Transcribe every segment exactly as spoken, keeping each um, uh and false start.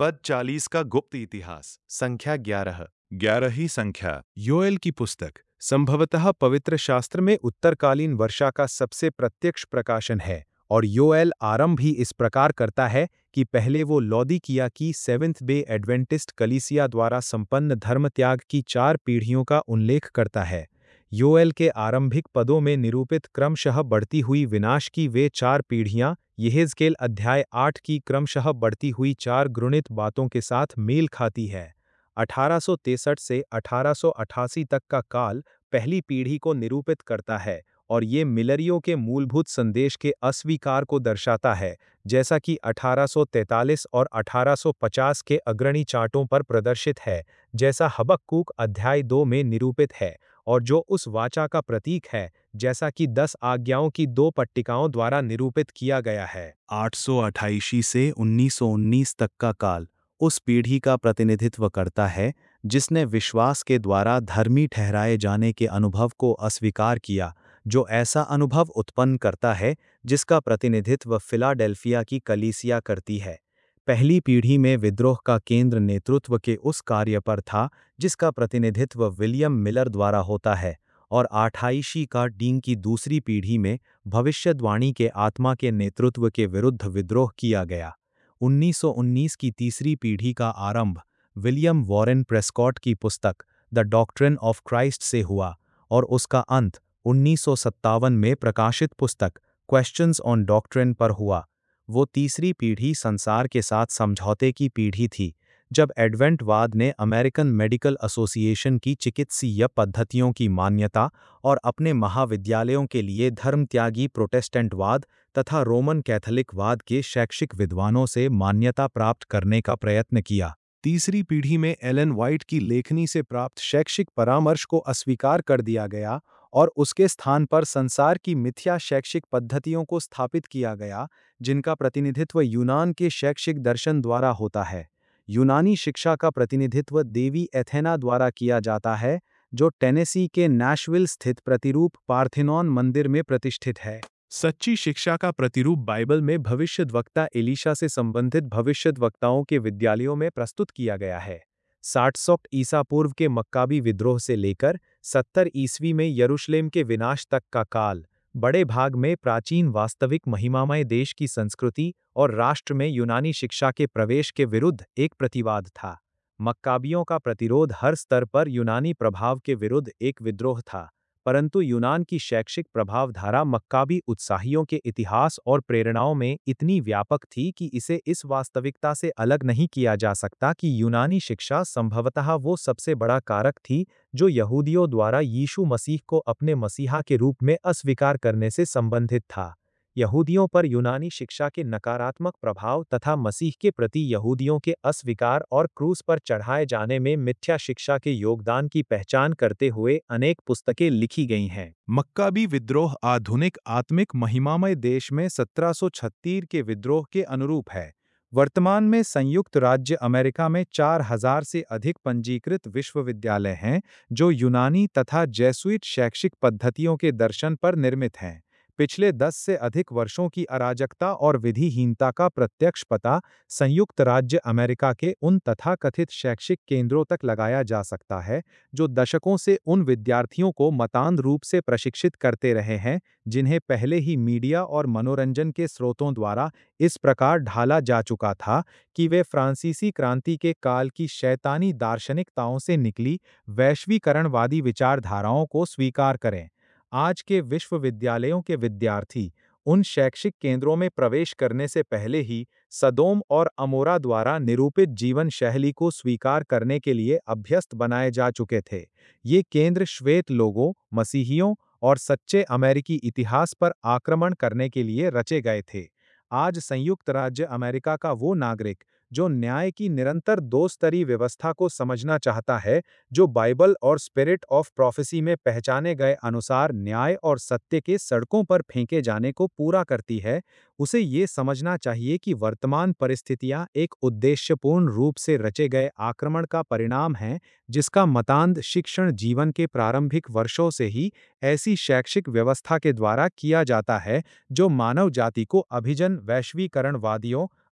पद चालीस का गुप्त इतिहास, संख्या ग्यारह। ग्यारहवीं संख्या। योएल की पुस्तक संभवतः पवित्र शास्त्र में उत्तरकालीन वर्षा का सबसे प्रत्यक्ष प्रकाशन है, और योएल आरंभ ही इस प्रकार करता है कि पहले वो लौदीकिया की सेवेंथ डे एडवेंटिस्ट कलीसिया द्वारा संपन्न धर्मत्याग की चार पीढ़ियों का उल्लेख करता है। योएल के आरंभिक पदों में निरूपित क्रमशः बढ़ती हुई विनाश की वे चार पीढ़ियां यहेजकेल अध्याय आठ की क्रमशः बढ़ती हुई चार घृणित बातों के साथ मेल खाती है। अठारह सौ तिरसठ से अठारह सौ अठासी तक का काल पहली पीढ़ी को निरूपित करता है, और ये मिलरियों के मूलभूत संदेश के अस्वीकार को दर्शाता है, जैसा कि अठारह सौ तैंतालीस और अठारह सौ पचास के अग्रणी चार्टों पर प्रदर्शित है, जैसा हबक्कूक अध्याय दो में निरूपित है, और जो उस वाचा का प्रतीक है, जैसा कि दस आज्ञाओं की दो पट्टिकाओं द्वारा निरूपित किया गया है। आठ सौ अट्ठाईस से उन्नीस सौ उन्नीस तक का काल उस पीढ़ी का प्रतिनिधित्व करता है जिसने विश्वास के द्वारा धर्मी ठहराए जाने के अनुभव को अस्वीकार किया, जो ऐसा अनुभव उत्पन्न करता है जिसका प्रतिनिधित्व फिलाडेल्फिया की कलीसिया करती है। पहली पीढ़ी में विद्रोह का केंद्र नेतृत्व के उस कार्य पर था जिसका प्रतिनिधित्व विलियम मिलर द्वारा होता है, और अट्ठाईसी का डींग की दूसरी पीढ़ी में भविष्यद्वाणी के आत्मा के नेतृत्व के विरुद्ध विद्रोह किया गया। उन्नीस सौ उन्नीस की तीसरी पीढ़ी का आरंभ विलियम वॉरेन प्रेस्कॉट की पुस्तक द डॉक्ट्रिन ऑफ क्राइस्ट से हुआ, और उसका अंत उन्नीस सौ सत्तावन में प्रकाशित पुस्तक क्वेश्चंस ऑन डॉक्ट्रिन पर हुआ। वो तीसरी पीढ़ी संसार के साथ समझौते की पीढ़ी थी, जब एडवेंटवाद ने अमेरिकन मेडिकल एसोसिएशन की चिकित्सीय पद्धतियों की मान्यता और अपने महाविद्यालयों के लिए धर्मत्यागी प्रोटेस्टेंटवाद तथा रोमन कैथोलिकवाद के शैक्षिक विद्वानों से मान्यता प्राप्त करने का प्रयत्न किया। तीसरी पीढ़ी में एलन व्हाइट की लेखनी से प्राप्त शैक्षिक परामर्श को अस्वीकार कर दिया गया, और उसके स्थान पर संसार की मिथ्या शैक्षिक पद्धतियों को स्थापित किया गया, जिनका प्रतिनिधित्व यूनान के शैक्षिक दर्शन द्वारा होता है। यूनानी शिक्षा का प्रतिनिधित्व देवी एथेना द्वारा किया जाता है, जो टेनेसी के नैशविल स्थित प्रतिरूप पार्थेनॉन मंदिर में प्रतिष्ठित है। सच्ची शिक्षा का प्रतिरूप बाइबल में भविष्यद्वक्ता एलीशा से संबंधित भविष्यद्वक्ताओं के विद्यालयों में प्रस्तुत किया गया है। साठ सौ ईसा पूर्व के मक्काबी विद्रोह से लेकर सत्तर ईस्वी में यरूशलेम के विनाश तक का काल बड़े भाग में प्राचीन वास्तविक महिमामय देश की संस्कृति और राष्ट्र में यूनानी शिक्षा के प्रवेश के विरुद्ध एक प्रतिवाद था। मक्काबियों का प्रतिरोध हर स्तर पर यूनानी प्रभाव के विरुद्ध एक विद्रोह था, परंतु यूनान की शैक्षिक प्रभावधारा मक्काबी उत्साहियों के इतिहास और प्रेरणाओं में इतनी व्यापक थी कि इसे इस वास्तविकता से अलग नहीं किया जा सकता कि यूनानी शिक्षा संभवतः वो सबसे बड़ा कारक थी जो यहूदियों द्वारा यीशु मसीह को अपने मसीहा के रूप में अस्वीकार करने से संबंधित था। यहूदियों पर यूनानी शिक्षा के नकारात्मक प्रभाव तथा मसीह के प्रति यहूदियों के अस्वीकार और क्रूस पर चढ़ाए जाने में मिथ्या शिक्षा के योगदान की पहचान करते हुए अनेक पुस्तकें लिखी गई हैं। मक्काबी विद्रोह आधुनिक आत्मिक महिमामय देश में सत्रह सौ छत्तीस के विद्रोह के अनुरूप है। वर्तमान में संयुक्त राज्य अमेरिका में चार हज़ार से अधिक पंजीकृत विश्वविद्यालय हैं, जो यूनानी तथा जेसुइट शैक्षिक पद्धतियों के दर्शन पर निर्मित हैं। पिछले दस से अधिक वर्षों की अराजकता और विधिहीनता का प्रत्यक्ष पता संयुक्त राज्य अमेरिका के उन तथाकथित शैक्षिक केंद्रों तक लगाया जा सकता है, जो दशकों से उन विद्यार्थियों को मतांध रूप से प्रशिक्षित करते रहे हैं, जिन्हें पहले ही मीडिया और मनोरंजन के स्रोतों द्वारा इस प्रकार ढाला जा चुका था कि वे फ्रांसीसी क्रांति के काल की शैतानी दार्शनिकताओं से निकली वैश्वीकरणवादी विचारधाराओं को स्वीकार करें। आज के विश्वविद्यालयों के विद्यार्थी उन शैक्षिक केंद्रों में प्रवेश करने से पहले ही सदोम और अमोरा द्वारा निरूपित जीवन शैली को स्वीकार करने के लिए अभ्यस्त बनाए जा चुके थे। ये केंद्र श्वेत लोगों, मसीहियों और सच्चे अमेरिकी इतिहास पर आक्रमण करने के लिए रचे गए थे। आज संयुक्त राज्य अमेरिका का वो नागरिक जो न्याय की निरंतर दो स्तरीय व्यवस्था को समझना चाहता है, जो बाइबल और स्पिरिट ऑफ प्रोफेसी में पहचाने गए अनुसार न्याय और सत्य के सड़कों पर फेंके जाने को पूरा करती है, उसे ये समझना चाहिए कि वर्तमान परिस्थितियां एक उद्देश्यपूर्ण रूप से रचे गए आक्रमण का परिणाम हैं, जिसका मतांध शिक्षण जीवन के प्रारंभिक वर्षों से ही ऐसी शैक्षिक व्यवस्था के द्वारा किया जाता है जो मानव जाति को अभिजन वैश्वीकरणवादियों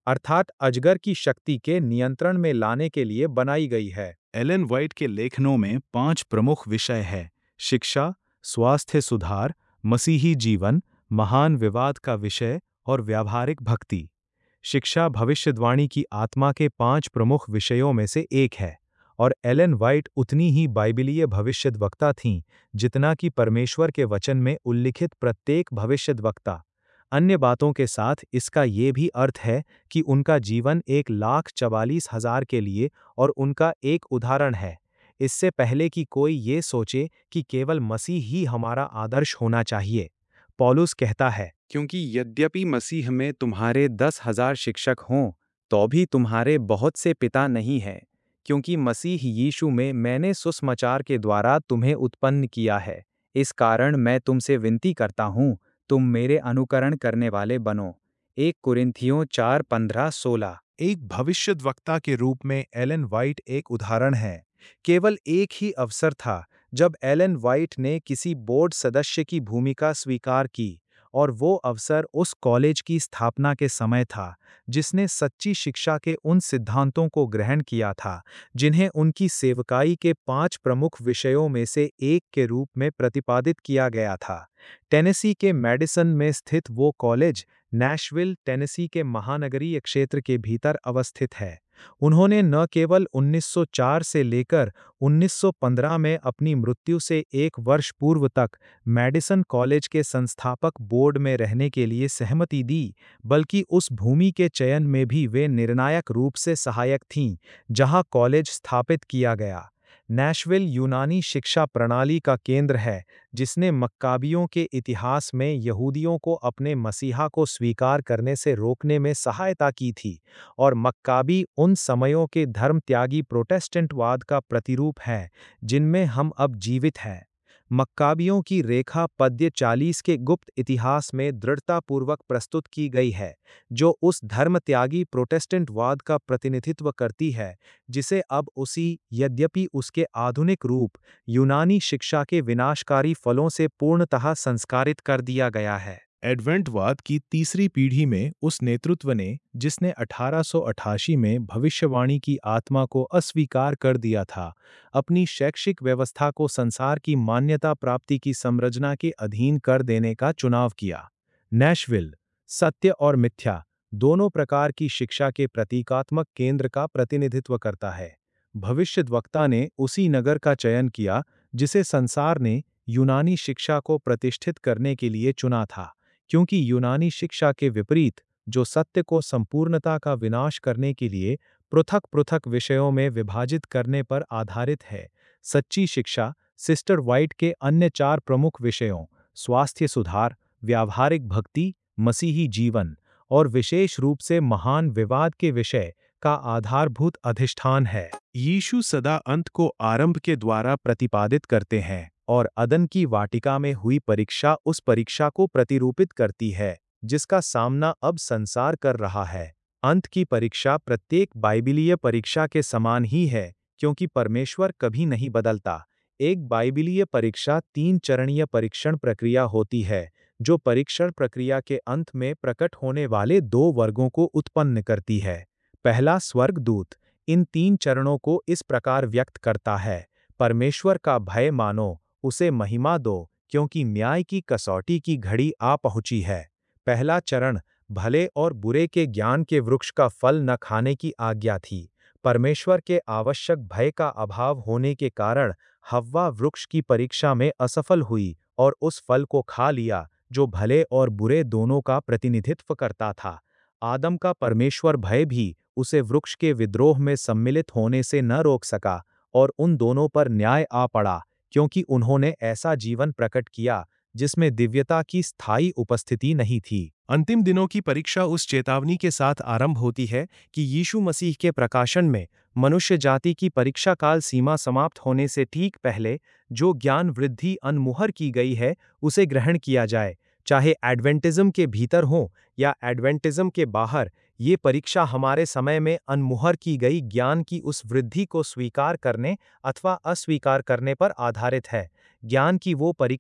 अर्थात अजगर की शक्ति के नियंत्रण में लाने के लिए बनाई गई है। एलन व्हाइट के लेखनों में पांच प्रमुख विषय हैं: शिक्षा, स्वास्थ्य सुधार, मसीही जीवन, महान विवाद का विषय और व्यावहारिक भक्ति। शिक्षा भविष्यवाणी की आत्मा के पांच प्रमुख विषयों में से एक है, और एलन व्हाइट उतनी ही बाइबिलीय भविष्यद्वक्ता थीं जितना कि परमेश्वर के वचन में उल्लिखित प्रत्येक भविष्यद्वक्ता। अन्य बातों के साथ इसका ये भी अर्थ है कि उनका जीवन एक लाख चवालीस हजार के लिए और उनका एक उदाहरण है, इससे पहले कि कोई ये सोचे कि केवल मसीह ही हमारा आदर्श होना चाहिए। पौलुस कहता है, क्योंकि यद्यपि मसीह में तुम्हारे दस हजार शिक्षक हों, तो भी तुम्हारे बहुत से पिता नहीं हैं, क्योंकि मसीह यीशु में मैंने सुसमाचार के द्वारा तुम्हें उत्पन्न किया है। इस कारण मैं तुमसे विनती करता हूँ, तुम मेरे अनुकरण करने वाले बनो। एक कुरिन्थियों चार पंद्रह सोलह। एक भविष्यद्वक्ता के रूप में एलन व्हाइट एक उदाहरण है। केवल एक ही अवसर था जब एलन व्हाइट ने किसी बोर्ड सदस्य की भूमिका स्वीकार की, और वो अवसर उस कॉलेज की स्थापना के समय था जिसने सच्ची शिक्षा के उन सिद्धांतों को ग्रहण किया था जिन्हें उनकी सेवकाई के पांच प्रमुख विषयों में से एक के रूप में प्रतिपादित किया गया था। टेनेसी के मैडिसन में स्थित वो कॉलेज नैशविल, टेनेसी के महानगरीय क्षेत्र के भीतर अवस्थित है। उन्होंने न केवल उन्नीस सौ चार से लेकर उन्नीस सौ पंद्रह में अपनी मृत्यु से एक वर्ष पूर्व तक मैडिसन कॉलेज के संस्थापक बोर्ड में रहने के लिए सहमति दी, बल्कि उस भूमि के चयन में भी वे निर्णायक रूप से सहायक थीं जहां कॉलेज स्थापित किया गया। नैशविल यूनानी शिक्षा प्रणाली का केंद्र है जिसने मक्काबियों के इतिहास में यहूदियों को अपने मसीहा को स्वीकार करने से रोकने में सहायता की थी, और मक्काबी उन समयों के धर्मत्यागी प्रोटेस्टेंटवाद का प्रतिरूप हैं जिनमें हम अब जीवित हैं। मक्काबियों की रेखा पद्य चालीस के गुप्त इतिहास में दृढ़तापूर्वक प्रस्तुत की गई है, जो उस धर्मत्यागी प्रोटेस्टेंटवाद का प्रतिनिधित्व करती है जिसे अब उसी, यद्यपि उसके आधुनिक रूप, यूनानी शिक्षा के विनाशकारी फलों से पूर्णतः संस्कारित कर दिया गया है। एडवेंटवाद की तीसरी पीढ़ी में उस नेतृत्व ने, जिसने अठारह सौ अठासी में भविष्यवाणी की आत्मा को अस्वीकार कर दिया था, अपनी शैक्षिक व्यवस्था को संसार की मान्यता प्राप्ति की संरचना के अधीन कर देने का चुनाव किया। नैशविल, सत्य और मिथ्या दोनों प्रकार की शिक्षा के प्रतीकात्मक केंद्र का प्रतिनिधित्व करता है। भविष्यद्वक्ता ने उसी नगर का चयन किया जिसे संसार ने यूनानी शिक्षा को प्रतिष्ठित करने के लिए चुना था, क्योंकि यूनानी शिक्षा के विपरीत, जो सत्य को संपूर्णता का विनाश करने के लिए पृथक पृथक विषयों में विभाजित करने पर आधारित है, सच्ची शिक्षा सिस्टर व्हाइट के अन्य चार प्रमुख विषयों स्वास्थ्य सुधार, व्यावहारिक भक्ति, मसीही जीवन और विशेष रूप से महान विवाद के विषय का आधारभूत अधिष्ठान है। यीशु सदा अंत को आरंभ के द्वारा प्रतिपादित करते हैं, और अदन की वाटिका में हुई परीक्षा उस परीक्षा को प्रतिरूपित करती है जिसका सामना अब संसार कर रहा है। अंत की परीक्षा प्रत्येक बाइबिलीय परीक्षा के समान ही है, क्योंकि परमेश्वर कभी नहीं बदलता। एक बाइबिलीय परीक्षा तीन चरणीय परीक्षण प्रक्रिया होती है, जो परीक्षण प्रक्रिया के अंत में प्रकट होने वाले दो वर्गों को उत्पन्न करती है। पहला, स्वर्गदूत इन तीन चरणों को इस प्रकार व्यक्त करता है: परमेश्वर का भय मानो, उसे महिमा दो, क्योंकि न्याय की कसौटी की घड़ी आ पहुंची है। पहला चरण भले और बुरे के ज्ञान के वृक्ष का फल न खाने की आज्ञा थी। परमेश्वर के आवश्यक भय का अभाव होने के कारण हव्वा वृक्ष की परीक्षा में असफल हुई और उस फल को खा लिया जो भले और बुरे दोनों का प्रतिनिधित्व करता था। आदम का परमेश्वर भय भी उसे वृक्ष के विद्रोह में सम्मिलित होने से न रोक सका, और उन दोनों पर न्याय आ पड़ा, क्योंकि उन्होंने ऐसा जीवन प्रकट किया जिसमें दिव्यता की स्थायी उपस्थिति नहीं थी। अंतिम दिनों की परीक्षा उस चेतावनी के साथ आरंभ होती है कि यीशु मसीह के प्रकाशन में मनुष्य जाति की परीक्षा काल सीमा समाप्त होने से ठीक पहले जो ज्ञान वृद्धि अनमुहर की गई है उसे ग्रहण किया जाए, चाहे एडवेंटिज्म के भीतर हो या एडवेंटिज्म के बाहर। ये परीक्षा हमारे समय में अनमुहर की गई ज्ञान की उस वृद्धि को स्वीकार करने अथवा अस्वीकार करने पर आधारित है। ज्ञान की वो परीक्षा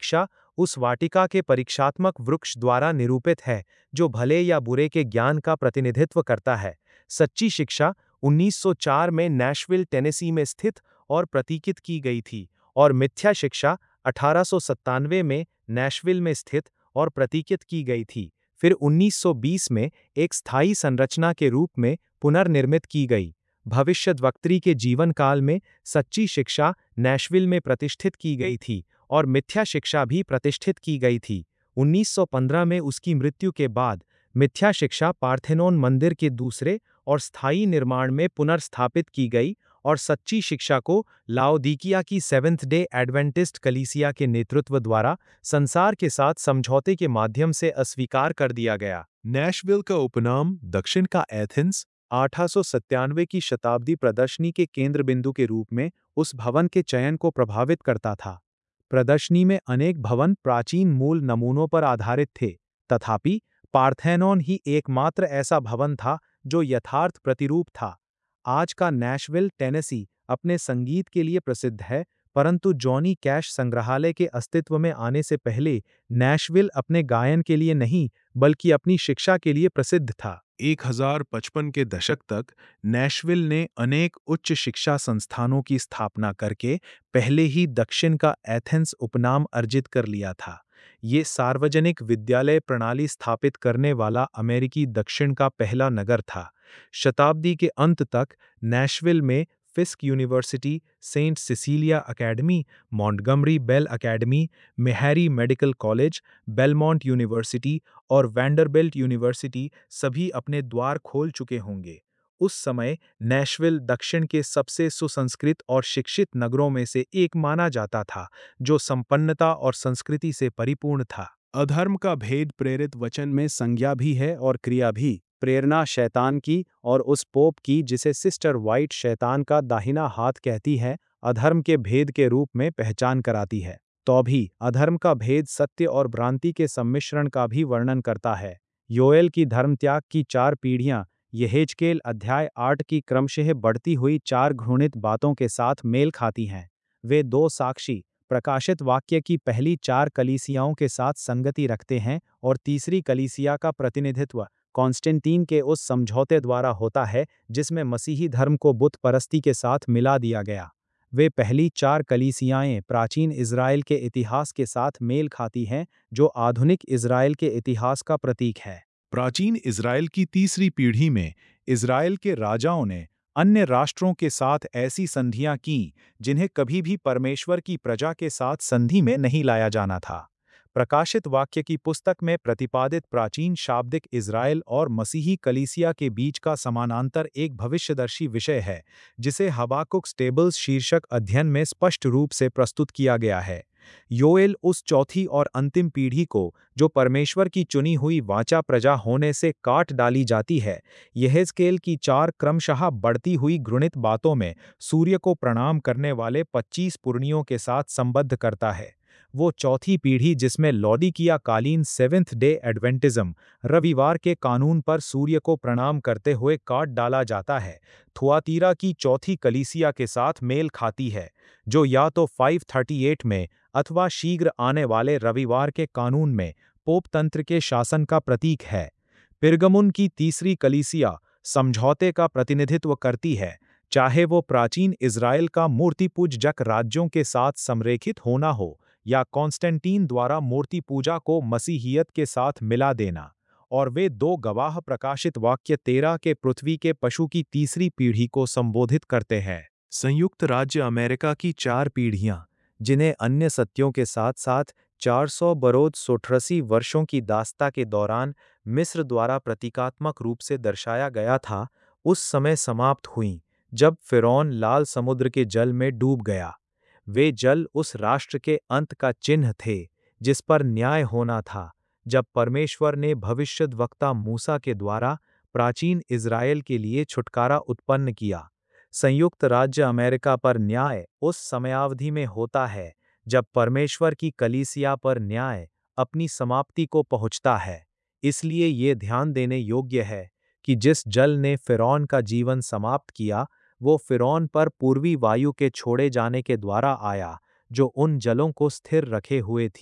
उस वाटिका के परीक्षात्मक वृक्ष द्वारा निरूपित है, जो भले या बुरे के ज्ञान का प्रतिनिधित्व करता है। सच्ची शिक्षा उन्नीस सौ चार में नैशविल, टेनेसी में स्थित और प्रतीकित की गई थी, और मिथ्या शिक्षा अठारह सौ सत्तानवे में नैशविल में स्थित और प्रतीकित की गई थी, फिर उन्नीस सौ बीस में एक स्थायी संरचना के रूप में पुनर्निर्मित की गई। भविष्यद्वक्त्री के जीवन काल में सच्ची शिक्षा नैशविल में प्रतिष्ठित की गई थी और मिथ्या शिक्षा भी प्रतिष्ठित की गई थी। उन्नीस सौ पंद्रह में उसकी मृत्यु के बाद मिथ्या शिक्षा पार्थेनोन मंदिर के दूसरे और स्थायी निर्माण में पुनर्स्थापित की गई और सच्ची शिक्षा को लाओदीकिया की सेवेंथ डे एडवेंटिस्ट कलीसिया के नेतृत्व द्वारा संसार के साथ समझौते के माध्यम से अस्वीकार कर दिया गया। नैशविल का उपनाम दक्षिण का एथेंस अठारह सौ सत्तानवे की शताब्दी प्रदर्शनी के केंद्र बिंदु के रूप में उस भवन के चयन को प्रभावित करता था। प्रदर्शनी में अनेक भवन प्राचीन मूल नमूनों पर आधारित थे, तथापि पार्थेनोन ही एकमात्र ऐसा भवन था जो यथार्थ प्रतिरूप था। आज का नैशविल, टेनेसी अपने संगीत के लिए प्रसिद्ध है, परंतु जॉनी कैश संग्रहालय के अस्तित्व में आने से पहले नैशविल अपने गायन के लिए नहीं, बल्कि अपनी शिक्षा के लिए प्रसिद्ध था। एक हज़ार पचपन के दशक तक नैशविल ने अनेक उच्च शिक्षा संस्थानों की स्थापना करके पहले ही दक्षिण का एथेंस उपनाम अर्जित कर लिया था। ये सार्वजनिक विद्यालय प्रणाली स्थापित करने वाला अमेरिकी दक्षिण का पहला नगर था। शताब्दी के अंत तक नैशविल में Fisk university, Saint Cecilia academy, Montgomery Bell academy, Meharry medical college, Belmont university और वैंडरबिल्ट यूनिवर्सिटी सभी अपने द्वार खोल चुके होंगे। उस समय नैशविल दक्षिण के सबसे सुसंस्कृत और शिक्षित नगरों में से एक माना जाता था, जो संपन्नता और संस्कृति से परिपूर्ण था। अधर्म का भेद प्रेरित वचन में संज्ञा भी है और क्रिया भी। प्रेरणा शैतान की और उस पोप की जिसे सिस्टर व्हाइट शैतान का दाहिना हाथ कहती है, अधर्म के भेद के रूप में पहचान कराती है। तो भी अधर्म का भेद सत्य और भ्रांति के सम्मिश्रण का भी वर्णन करता है। योएल की धर्मत्याग की चार पीढ़ियां यहेजकेल अध्याय आठ की क्रमशः बढ़ती हुई चार घृणित बातों के साथ मेल खाती हैं। वे दो साक्षी प्रकाशित वाक्य की पहली चार कलीसियाओं के साथ संगति रखते हैं और तीसरी कलीसिया का प्रतिनिधित्व कॉन्स्टेंटीन के उस समझौते द्वारा होता है जिसमें मसीही धर्म को बुत परस्ती के साथ मिला दिया गया। वे पहली चार कलीसियाएं प्राचीन इज़राइल के इतिहास के साथ मेल खाती हैं, जो आधुनिक इज़राइल के इतिहास का प्रतीक है। प्राचीन इज़राइल की तीसरी पीढ़ी में इज़राइल के राजाओं ने अन्य राष्ट्रों के साथ ऐसी संधियां की जिन्हें कभी भी परमेश्वर की प्रजा के साथ संधि में नहीं लाया जाना था। प्रकाशित वाक्य की पुस्तक में प्रतिपादित प्राचीन शाब्दिक इज़राइल और मसीही कलीसिया के बीच का समानांतर एक भविष्यदर्शी विषय है, जिसे हबाकुक स्टेबल्स शीर्षक अध्ययन में स्पष्ट रूप से प्रस्तुत किया गया है। योएल उस चौथी और अंतिम पीढ़ी को, जो परमेश्वर की चुनी हुई वाचा प्रजा होने से काट डाली जाती है, यहेजकेल की चार क्रमशः बढ़ती हुई घृणित बातों में सूर्य को प्रणाम करने वाले पच्चीस पुर्णियों के साथ संबद्ध करता है। वो चौथी पीढ़ी जिसमें लौदीकिया कालीन सेवेंथ डे एडवेंटिज्म, रविवार के कानून पर सूर्य को प्रणाम करते हुए काट डाला जाता है, थुआतीरा की चौथी कलीसिया के साथ मेल खाती है, जो या तो पाँच सौ अड़तीस में अथवा शीघ्र आने वाले रविवार के कानून में पोप तंत्र के शासन का प्रतीक है। पिरगमुन की तीसरी कलीसिया समझौते का प्रतिनिधित्व करती है, चाहे वो प्राचीन इज़राइल का मूर्तिपूजक राज्यों के साथ समरेखित होना हो या कॉन्स्टेंटीन द्वारा मूर्ति पूजा को मसीहियत के साथ मिला देना। और वे दो गवाह प्रकाशित वाक्य तेरह के पृथ्वी के पशु की तीसरी पीढ़ी को संबोधित करते हैं। संयुक्त राज्य अमेरिका की चार पीढ़ियां, जिन्हें अन्य सत्यों के साथ साथ चार सौ बरोद सोठरसी वर्षों की दास्ता के दौरान मिस्र द्वारा प्रतीकात्मक रूप से दर्शाया गया था, उस समय समाप्त हुईं जब फ़िरौन लाल समुद्र के जल में डूब गया। वे जल उस राष्ट्र के अंत का चिन्ह थे जिस पर न्याय होना था, जब परमेश्वर ने भविष्यद्वक्ता मूसा के द्वारा प्राचीन इज़राइल के लिए छुटकारा उत्पन्न किया। संयुक्त राज्य अमेरिका पर न्याय उस समयावधि में होता है जब परमेश्वर की कलीसिया पर न्याय अपनी समाप्ति को पहुंचता है। इसलिए ये ध्यान देने योग्य है कि जिस जल ने फ़िरौन का जीवन समाप्त किया, वो फ़िरौन पर पूर्वी वायु के छोड़े जाने के द्वारा आया, जो उन जलों को स्थिर रखे हुए थीं,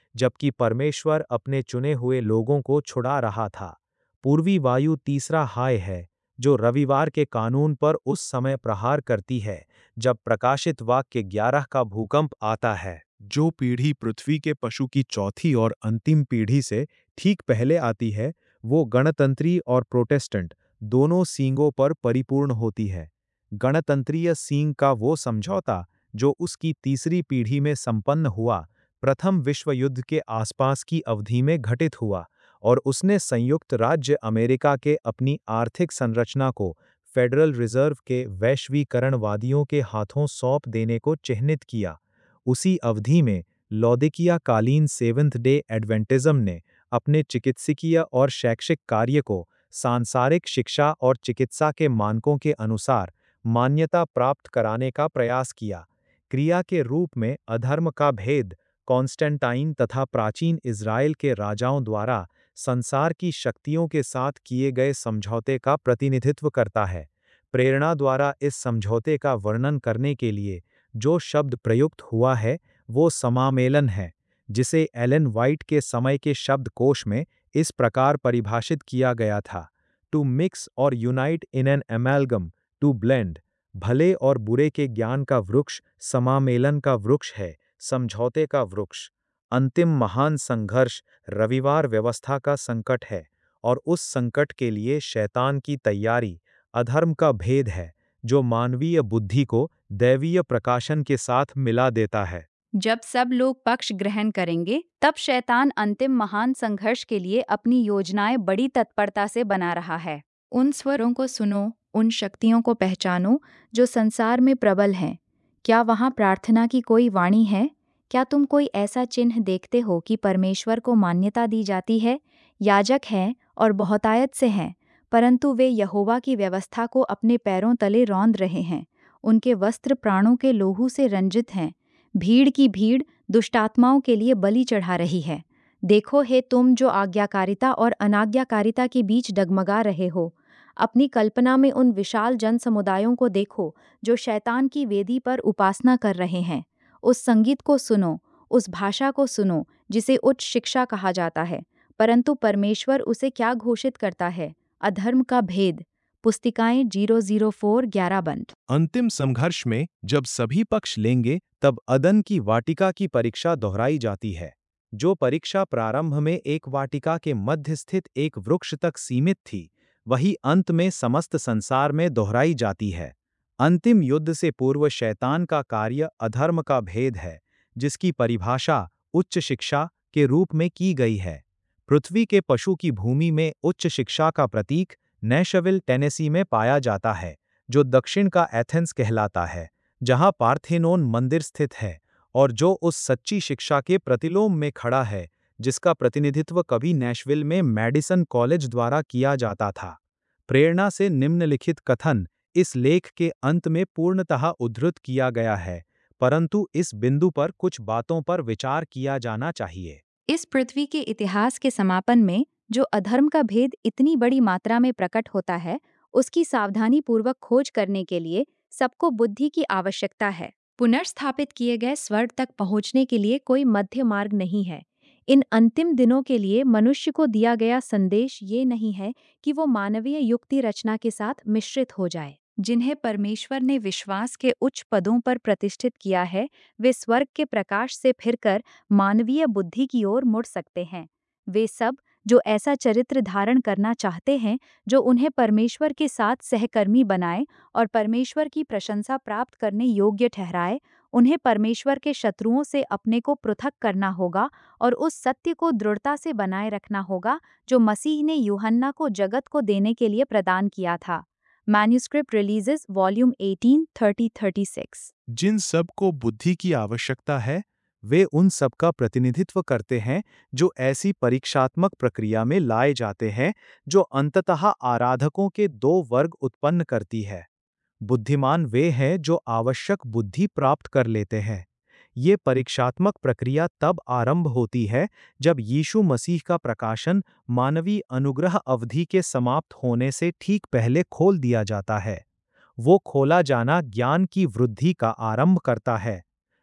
जबकि परमेश्वर अपने चुने हुए लोगों को छुड़ा रहा था। पूर्वी वायु तीसरा हाय है, जो रविवार के कानून पर उस समय प्रहार करती है जब प्रकाशित वाक्य ग्यारह का भूकंप आता है। जो पीढ़ी पृथ्वी के पशु की चौथी और अंतिम पीढ़ी से ठीक पहले आती है, वो गणतंत्री और प्रोटेस्टेंट दोनों सींगों पर परिपूर्ण होती है। गणतंत्रीय सींग का वो समझौता जो उसकी तीसरी पीढ़ी में संपन्न हुआ, प्रथम विश्व युद्ध के आसपास की अवधि में घटित हुआ और उसने संयुक्त राज्य अमेरिका के अपनी आर्थिक संरचना को फेडरल रिजर्व के वैश्वीकरणवादियों के हाथों सौंप देने को चिह्नित किया। उसी अवधि में लौदीकिया कालीन सेवेंथ डे एडवेंटिज्म ने अपने चिकित्सकीय और शैक्षिक कार्य को सांसारिक शिक्षा और चिकित्सा के मानकों के अनुसार मान्यता प्राप्त कराने का प्रयास किया। क्रिया के रूप में अधर्म का भेद कॉन्स्टेंटाइन तथा प्राचीन इज़राइल के राजाओं द्वारा संसार की शक्तियों के साथ किए गए समझौते का प्रतिनिधित्व करता है। प्रेरणा द्वारा इस समझौते का वर्णन करने के लिए जो शब्द प्रयुक्त हुआ है वो समामेलन है, जिसे एलन व्हाइट के समय के शब्दकोश में इस प्रकार परिभाषित किया गया था: टू मिक्स और unite in an amalgam, to blend. भले और बुरे के ज्ञान का वृक्ष समामेलन का वृक्ष है, समझौते का वृक्ष। अंतिम महान संघर्ष रविवार व्यवस्था का संकट है और उस संकट के लिए शैतान की तैयारी अधर्म का भेद है, जो मानवीय बुद्धि को दैवीय प्रकाशन के साथ मिला देता है। जब सब लोग पक्ष ग्रहण करेंगे, तब शैतान अंतिम महान संघर्ष के लिए अपनी योजनाएं बड़ी तत्परता से बना रहा है। उन स्वरों को सुनो, उन शक्तियों को पहचानो जो संसार में प्रबल हैं। क्या वहाँ प्रार्थना की कोई वाणी है? क्या तुम कोई ऐसा चिन्ह देखते हो कि परमेश्वर को मान्यता दी जाती है? याजक हैं और बहुतायत से हैं, परंतु वे यहोवा की व्यवस्था को अपने पैरों तले रौंद रहे हैं। उनके वस्त्र प्राणों के लोहू से रंजित हैं। भीड़ की भीड़ दुष्टात्माओं के लिए बलि चढ़ा रही है। देखो हे तुम जो आज्ञाकारिता और अनाज्ञाकारिता के बीच डगमगा रहे हो, अपनी कल्पना में उन विशाल जन समुदायों को देखो जो शैतान की वेदी पर उपासना कर रहे हैं। उस संगीत को सुनो, उस भाषा को सुनो जिसे उच्च शिक्षा कहा जाता है, परंतु परमेश्वर उसे क्या घोषित करता है? अधर्म का भेद। पुस्तिकाएं जीरो जीरो फोर ग्यारह बंद। अंतिम संघर्ष में जब सभी पक्ष लेंगे, तब अदन की वाटिका की परीक्षा दोहराई जाती है। जो परीक्षा प्रारंभ में एक वाटिका के मध्य स्थित एक वृक्ष तक सीमित थी, वही अंत में समस्त संसार में दोहराई जाती है। अंतिम युद्ध से पूर्व शैतान का कार्य अधर्म का भेद है, जिसकी परिभाषा उच्च शिक्षा के रूप में की गई है। पृथ्वी के पशु की भूमि में उच्च शिक्षा का प्रतीक नैशविल, टेनेसी में पाया जाता है, जो दक्षिण का एथेंस कहलाता है, जहां पार्थेनोन मंदिर स्थित है और जो उस सच्ची शिक्षा के प्रतिलोम में खड़ा है जिसका प्रतिनिधित्व कभी नैशविल में मैडिसन कॉलेज द्वारा किया जाता था। प्रेरणा से निम्नलिखित कथन इस लेख के अंत में पूर्णतः उद्धृत किया गया है, परंतु इस बिंदु पर कुछ बातों पर विचार किया जाना चाहिए। इस पृथ्वी के इतिहास के समापन में जो अधर्म का भेद इतनी बड़ी मात्रा में प्रकट होता है, उसकी सावधानी पूर्वक खोज करने के लिए सबको बुद्धि की आवश्यकता है। पुनर्स्थापित किए गए स्वर्ग तक पहुंचने के लिए कोई मध्य मार्ग नहीं है। इन अंतिम दिनों के लिए मनुष्य को दिया गया संदेश ये नहीं है कि वो मानवीय युक्ति रचना के साथ मिश्रित हो जाए। जिन्हें परमेश्वर ने विश्वास के उच्च पदों पर प्रतिष्ठित किया है, वे स्वर्ग के प्रकाश से फिरकर मानवीय बुद्धि की ओर मुड़ सकते हैं। वे सब जो ऐसा चरित्र धारण करना चाहते हैं जो उन्हें परमेश्वर के साथ सहकर्मी बनाए और परमेश्वर की प्रशंसा प्राप्त करने योग्य ठहराए, उन्हें परमेश्वर के शत्रुओं से अपने को पृथक करना होगा और उस सत्य को दृढ़ता से बनाए रखना होगा जो मसीह ने यूहन्ना को जगत को देने के लिए प्रदान किया था। मैन्युस्क्रिप्ट रिलीजेस वॉल्यूम अठारह, तीस छत्तीस। जिन सब को बुद्धि की आवश्यकता है, वे उन सब का प्रतिनिधित्व करते हैं जो ऐसी परीक्षात्मक प्रक्रिया में लाए जाते हैं जो अंततः आराधकों के दो वर्ग उत्पन्न करती है। बुद्धिमान वे हैं जो आवश्यक बुद्धि प्राप्त कर लेते हैं। ये परीक्षात्मक प्रक्रिया तब आरंभ होती है जब यीशु मसीह का प्रकाशन मानवीय अनुग्रह अवधि के समाप्त होने से ठीक पहले खोल दिया जाता है। वो खोला जाना ज्ञान की वृद्धि का आरंभ करता है।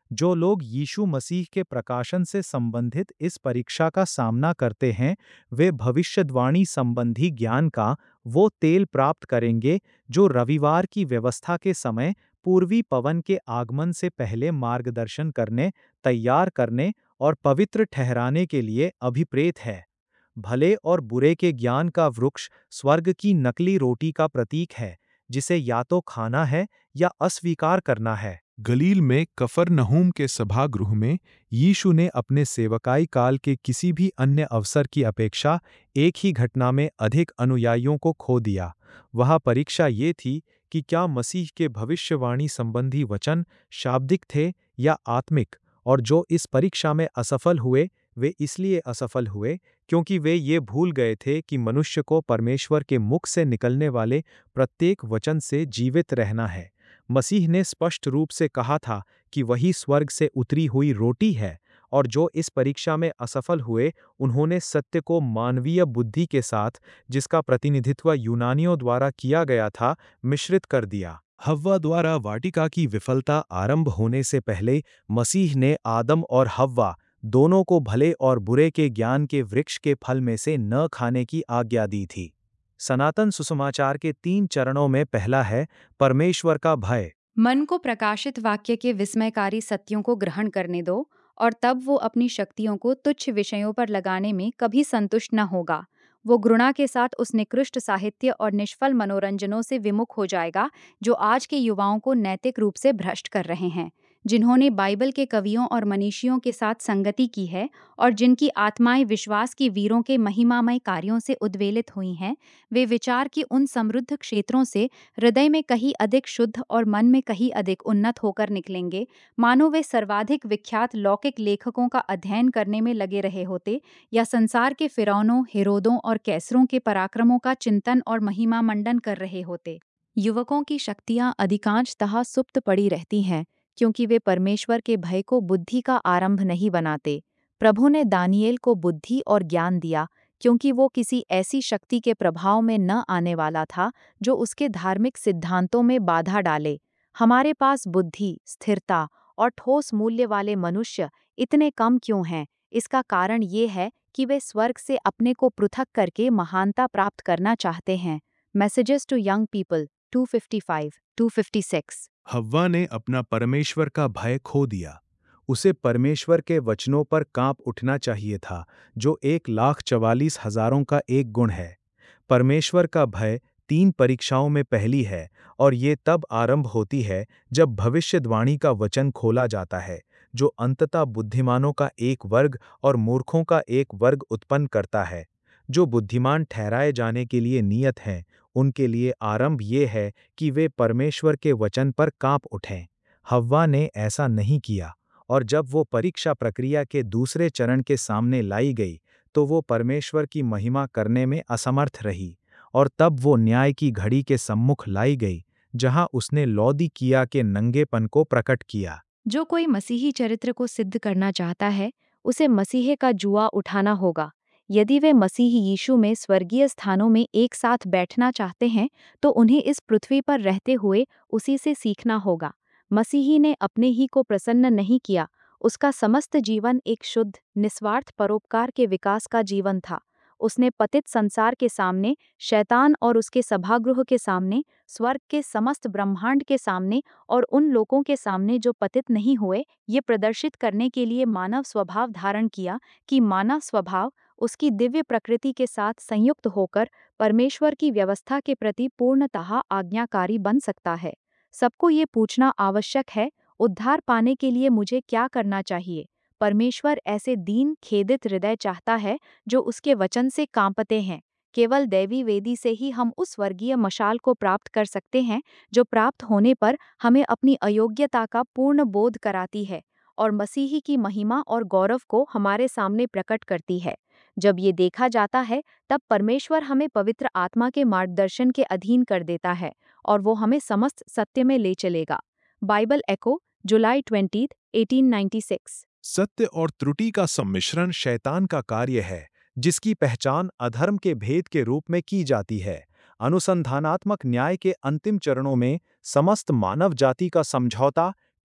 जो लोग यीशु मसीह के प्रकाशन से संबंधित इस परीक्षा का सामना करते हैं, वे भविष्यद्वाणी संबंधी ज्ञान का वो तेल प्राप्त करेंगे जो रविवार की व्यवस्था के समय पूर्वी पवन के आगमन से पहले मार्गदर्शन करने, तैयार करने और पवित्र ठहराने के लिए अभिप्रेत है। भले और बुरे के ज्ञान का वृक्ष स्वर्ग की नकली रोटी का प्रतीक है, जिसे या तो खाना है या अस्वीकार करना है। गलील में कफरनहूम के सभागृह में यीशु ने अपने सेवकाई काल के किसी भी अन्य अवसर की अपेक्षा एक ही घटना में अधिक अनुयायियों को खो दिया। वह परीक्षा ये थी कि क्या मसीह के भविष्यवाणी संबंधी वचन शाब्दिक थे या आत्मिक, और जो इस परीक्षा में असफल हुए, वे इसलिए असफल हुए क्योंकि वे ये भूल गए थे कि मनुष्य को परमेश्वर के मुख से निकलने वाले प्रत्येक वचन से जीवित रहना है। मसीह ने स्पष्ट रूप से कहा था कि वही स्वर्ग से उतरी हुई रोटी है, और जो इस परीक्षा में असफल हुए, उन्होंने सत्य को मानवीय बुद्धि के साथ, जिसका प्रतिनिधित्व यूनानियों द्वारा किया गया था, मिश्रित कर दिया। हव्वा द्वारा वाटिका की विफलता आरंभ होने से पहले मसीह ने आदम और हव्वा दोनों को भले और बुरे के ज्ञान के वृक्ष के फल में से न खाने की आज्ञा दी थी। सनातन सुसमाचार के तीन चरणों में पहला है परमेश्वर का भय। मन को प्रकाशित वाक्य के विस्मयकारी सत्यों को ग्रहण करने दो, और तब वो अपनी शक्तियों को तुच्छ विषयों पर लगाने में कभी संतुष्ट न होगा। वो घृणा के साथ उस निकृष्ट साहित्य और निष्फल मनोरंजनों से विमुख हो जाएगा जो आज के युवाओं को नैतिक रूप से भ्रष्ट कर रहे हैं, जिन्होंने बाइबल के कवियों और मनीषियों के साथ संगति की है और जिनकी आत्माएं विश्वास की वीरों के महिमामय कार्यों से उद्वेलित हुई हैं। वे विचार की उन समृद्ध क्षेत्रों से हृदय में कहीं अधिक शुद्ध और मन में कहीं अधिक उन्नत होकर निकलेंगे, मानो वे सर्वाधिक विख्यात लौकिक लेखकों का अध्ययन करने में लगे रहे होते या संसार के फिरौनों, हेरोदों और कैसरों के पराक्रमों का चिंतन और महिमा मंडन कर रहे होते। युवकों की शक्तियां अधिकांशतः सुप्त पड़ी रहती हैं, क्योंकि वे परमेश्वर के भय को बुद्धि का आरंभ नहीं बनाते। प्रभु ने दानियेल को बुद्धि और ज्ञान दिया, क्योंकि वो किसी ऐसी शक्ति के प्रभाव में न आने वाला था जो उसके धार्मिक सिद्धांतों में बाधा डाले। हमारे पास बुद्धि, स्थिरता और ठोस मूल्य वाले मनुष्य इतने कम क्यों हैं? इसका कारण ये है कि वे स्वर्ग से अपने को पृथक करके महानता प्राप्त करना चाहते हैं। Messages to young people to fifty five to fifty six. हव्वा ने अपना परमेश्वर का भय खो दिया। उसे परमेश्वर के वचनों पर कांप उठना चाहिए था, जो एक लाख चवालीस हजारों का एक गुण है। परमेश्वर का भय तीन परीक्षाओं में पहली है, और ये तब आरंभ होती है जब भविष्यद्वाणी का वचन खोला जाता है, जो अंततः बुद्धिमानों का एक वर्ग और मूर्खों का एक वर्ग उत्पन्न करता है। जो बुद्धिमान ठहराए जाने के लिए नियत हैं, उनके लिए आरंभ ये है कि वे परमेश्वर के वचन पर कांप उठें। हव्वा ने ऐसा नहीं किया, और जब वो परीक्षा प्रक्रिया के दूसरे चरण के सामने लाई गई, तो वो परमेश्वर की महिमा करने में असमर्थ रही, और तब वो न्याय की घड़ी के सम्मुख लाई गई, जहां उसने लौदीकिया के नंगेपन को प्रकट किया। जो कोई मसीही चरित्र को सिद्ध करना चाहता है, उसे मसीहे का जुआ उठाना होगा। यदि वे मसीह यीशु में स्वर्गीय स्थानों में एक साथ बैठना चाहते हैं, तो उन्हें इस पृथ्वी पर रहते हुए उसी से सीखना होगा। मसीही ने अपने ही को प्रसन्न नहीं किया, उसका समस्त जीवन एक शुद्ध, निस्वार्थ परोपकार के विकास का जीवन था। उसने पतित संसार के सामने, शैतान और उसके सभागृह के सामने, स्वर्ग के समस्त ब्रह्मांड के सामने और उन लोगों के सामने जो पतित नहीं हुए, ये प्रदर्शित करने के लिए मानव स्वभाव धारण किया कि मानव स्वभाव उसकी दिव्य प्रकृति के साथ संयुक्त होकर परमेश्वर की व्यवस्था के प्रति पूर्णतः आज्ञाकारी बन सकता है। सबको ये पूछना आवश्यक है, उद्धार पाने के लिए मुझे क्या करना चाहिए? परमेश्वर ऐसे दीन, खेदित हृदय चाहता है जो उसके वचन से कांपते हैं। केवल दैवी वेदी से ही हम उस स्वर्गीय मशाल को प्राप्त कर सकते हैं, जो प्राप्त होने पर हमें अपनी अयोग्यता का पूर्ण बोध कराती है और मसीही की महिमा और गौरव को हमारे सामने प्रकट करती है। जब ये देखा जाता है, तब परमेश्वर हमें पवित्र आत्मा के मार्गदर्शन के अधीन कर देता है और वो हमें समस्त सत्य में ले चलेगा। Bible Echo, July twentieth, eighteen ninety six. सत्य और त्रुटि का सम्मिश्रण शैतान का कार्य है, जिसकी पहचान अधर्म के भेद के रूप में की जाती है। अनुसंधानात्मक न्याय के अंतिम चरणों में समस्त मानव जाति का समझौता,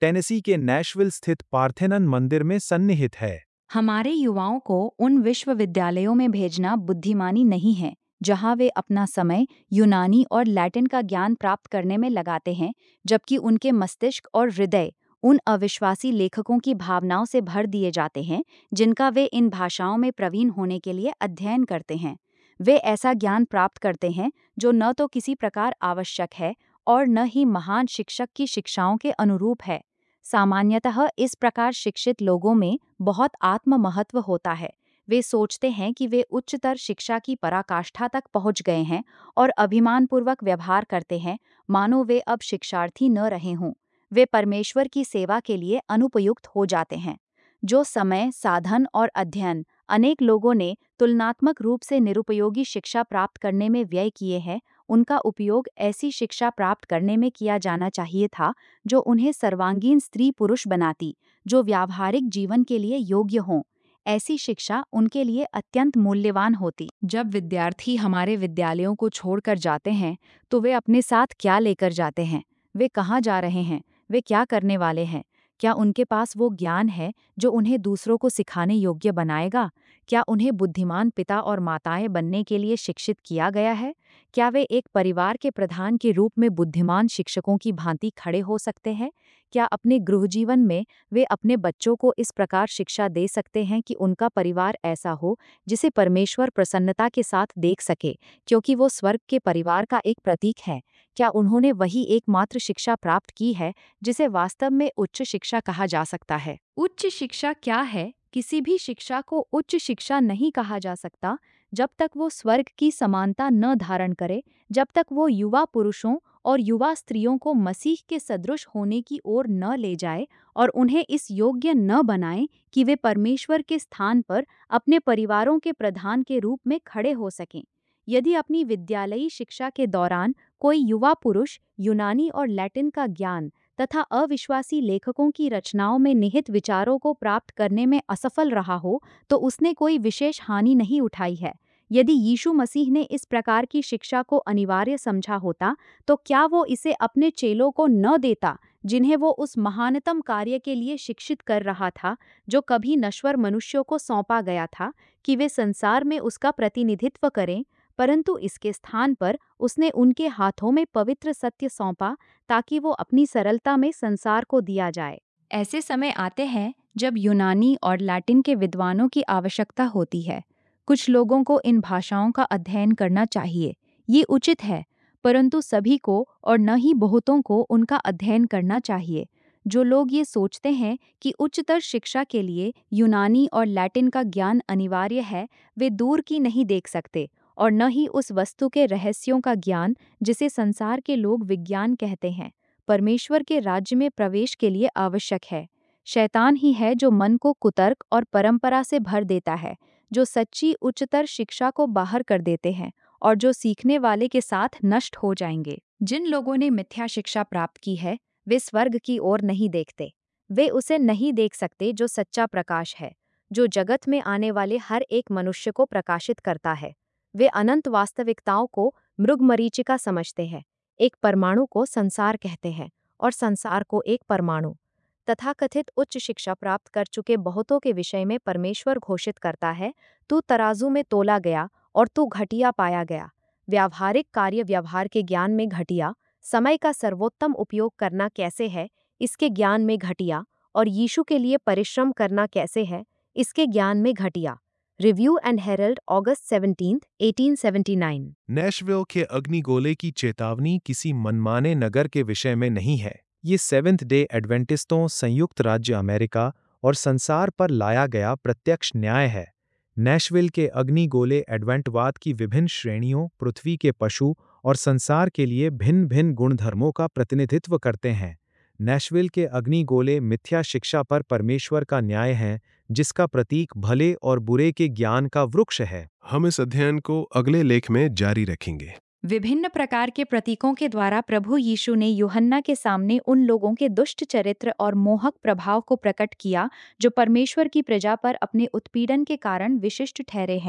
टेनेसी के नैशविल स्थित पार्थेनन मंदिर में सन्निहित है। हमारे युवाओं को उन विश्वविद्यालयों में भेजना बुद्धिमानी नहीं है जहां वे अपना समय यूनानी और लैटिन का ज्ञान प्राप्त करने में लगाते हैं, जबकि उनके मस्तिष्क और हृदय उन अविश्वासी लेखकों की भावनाओं से भर दिए जाते हैं जिनका वे इन भाषाओं में प्रवीण होने के लिए अध्ययन करते हैं। वे ऐसा ज्ञान प्राप्त करते हैं जो न तो किसी प्रकार आवश्यक है और न ही महान शिक्षक की शिक्षाओं के अनुरूप है। सामान्यतः इस प्रकार शिक्षित लोगों में बहुत आत्म महत्व होता है। वे सोचते हैं कि वे उच्चतर शिक्षा की पराकाष्ठा तक पहुंच गए हैं और अभिमानपूर्वक व्यवहार करते हैं मानो वे अब शिक्षार्थी न रहे हों। वे परमेश्वर की सेवा के लिए अनुपयुक्त हो जाते हैं। जो समय, साधन और अध्ययन अनेक लोगों ने तुलनात्मक रूप से निरुपयोगी शिक्षा प्राप्त करने में व्यय किए हैं, उनका उपयोग ऐसी शिक्षा प्राप्त करने में किया जाना चाहिए था जो उन्हें सर्वांगीण स्त्री पुरुष बनाती, जो व्यावहारिक जीवन के लिए योग्य हों। ऐसी शिक्षा उनके लिए अत्यंत मूल्यवान होती। जब विद्यार्थी हमारे विद्यालयों को छोड़कर जाते हैं तो वे अपने साथ क्या लेकर जाते हैं? वे कहाँ जा रहे हैं? वे क्या करने वाले हैं? क्या उनके पास वो ज्ञान है जो उन्हें दूसरों को सिखाने योग्य बनाएगा? क्या उन्हें बुद्धिमान पिता और माताएं बनने के लिए शिक्षित किया गया है? क्या वे एक परिवार के प्रधान के रूप में बुद्धिमान शिक्षकों की भांति खड़े हो सकते हैं? क्या अपने गृह जीवन में वे अपने बच्चों को इस प्रकार शिक्षा दे सकते हैं कि उनका परिवार ऐसा हो जिसे परमेश्वर प्रसन्नता के साथ देख सके, क्योंकि वो स्वर्ग के परिवार का एक प्रतीक है? क्या उन्होंने वही एकमात्र शिक्षा प्राप्त की है जिसे वास्तव में उच्च शिक्षा कहा जा सकता है? उच्च शिक्षा क्या है? किसी भी शिक्षा को उच्च शिक्षा नहीं कहा जा सकता जब तक वो स्वर्ग की समानता न धारण करे, जब तक वो युवा पुरुषों और युवा स्त्रियों को मसीह के सदृश होने की ओर न ले जाए और उन्हें इस योग्य न बनाए कि वे परमेश्वर के स्थान पर अपने परिवारों के प्रधान के रूप में खड़े हो सकें। यदि अपनी विद्यालयी शिक्षा के दौरान कोई युवा पुरुष यूनानी और लैटिन का ज्ञान तथा अविश्वासी लेखकों की रचनाओं में निहित विचारों को प्राप्त करने में असफल रहा हो, तो उसने कोई विशेष हानि नहीं उठाई है। यदि यीशु मसीह ने इस प्रकार की शिक्षा को अनिवार्य समझा होता, तो क्या वो इसे अपने चेलों को न देता, जिन्हें वो उस महानतम कार्य के लिए शिक्षित कर रहा था, जो कभी नश्वर मनुष्यों को सौंपा गया था, कि वे संसार में उसका प्रतिनिधित्व करें? परंतु इसके स्थान पर उसने उनके हाथों में पवित्र सत्य सौंपा ताकि वो अपनी सरलता में संसार को दिया जाए। ऐसे समय आते हैं जब यूनानी और लैटिन के विद्वानों की आवश्यकता होती है। कुछ लोगों को इन भाषाओं का अध्ययन करना चाहिए, ये उचित है, परंतु सभी को और न ही बहुतों को उनका अध्ययन करना चाहिए। जो लोग ये सोचते हैं कि उच्चतर शिक्षा के लिए यूनानी और लैटिन का ज्ञान अनिवार्य है, वे दूर की नहीं देख सकते और न ही उस वस्तु के रहस्यों का ज्ञान जिसे संसार के लोग विज्ञान कहते हैं, परमेश्वर के राज्य में प्रवेश के लिए आवश्यक है। शैतान ही है जो मन को कुतर्क और परंपरा से भर देता है, जो सच्ची उच्चतर शिक्षा को बाहर कर देते हैं और जो सीखने वाले के साथ नष्ट हो जाएंगे। जिन लोगों ने मिथ्या शिक्षा प्राप्त की है, वे स्वर्ग की ओर नहीं देखते। वे उसे नहीं देख सकते जो सच्चा प्रकाश है, जो जगत में आने वाले हर एक मनुष्य को प्रकाशित करता है। वे अनंत वास्तविकताओं को मृगमरीचिका समझते हैं। एक परमाणु को संसार कहते हैं और संसार को एक परमाणु। तथाकथित उच्च शिक्षा प्राप्त कर चुके बहुतों के विषय में परमेश्वर घोषित करता है, तू तराजू में तोला गया और तू घटिया पाया गया। व्यावहारिक कार्य व्यवहार के ज्ञान में घटिया, समय का सर्वोत्तम उपयोग करना कैसे है, इसके ज्ञान में घटिया, और यीशु के लिए परिश्रम करना कैसे है, इसके ज्ञान में घटिया। Review and Herald, August seventeenth, eighteen seventy nine. Nashville के अग्निगोले की चेतावनी किसी मनमाने नगर के विषय में नहीं है। ये सेवेंथ डे एडवेंटिस्टों, संयुक्त राज्य अमेरिका और संसार पर लाया गया प्रत्यक्ष न्याय है। नैशविल के अग्निगोले एडवेंटवाद की विभिन्न श्रेणियों, पृथ्वी के पशु और संसार के लिए भिन्न भिन्न गुणधर्मों का प्रतिनिधित्व करते हैं। नैशविल के अग्निगोले मिथ्या शिक्षा पर परमेश्वर का न्याय है, जिसका प्रतीक भले और बुरे के ज्ञान का वृक्ष है। हम इस अध्ययन को अगले लेख में जारी रखेंगे। विभिन्न प्रकार के प्रतीकों के द्वारा प्रभु यीशु ने यूहन्ना के सामने उन लोगों के दुष्ट चरित्र और मोहक प्रभाव को प्रकट किया जो परमेश्वर की प्रजा पर अपने उत्पीड़न के कारण विशिष्ट ठहरे हैं।